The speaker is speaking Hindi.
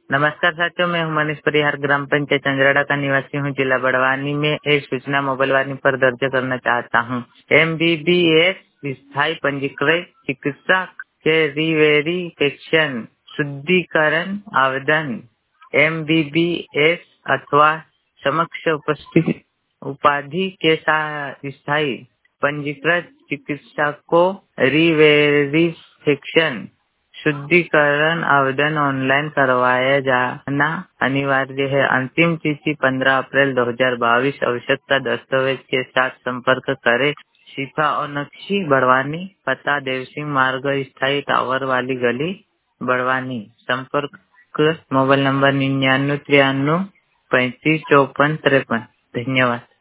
नमस्कार साथियों, मैं हूं मनीष परिहार, ग्राम पंचायत चंद्राड़ा का निवासी हूं, जिला बड़वानी में एक सूचना मोबाइल वाणी पर दर्ज करना चाहता हूं। MBBS स्थायी पंजीकृत चिकित्सक के रिवेरिफिकेशन शुद्धिकरण आवेदन MBBS अथवा समक्ष उपस्थित उपाधि के साथ स्थायी पंजीकृत चिकित्सक को रिवेरिफिकेशन शुद्धिकरण आवेदन ऑनलाइन करवाया जाना अनिवार्य है। अंतिम तिथि 15 अप्रैल 2022। आवश्यकता दस्तावेज के साथ संपर्क करें। शिफा और नक्शी, बड़वानी। पता देवसिंह मार्ग, स्थायी टावर वाली गली, बड़वानी। संपर्क मोबाइल नंबर 99 93 35 54 53। धन्यवाद।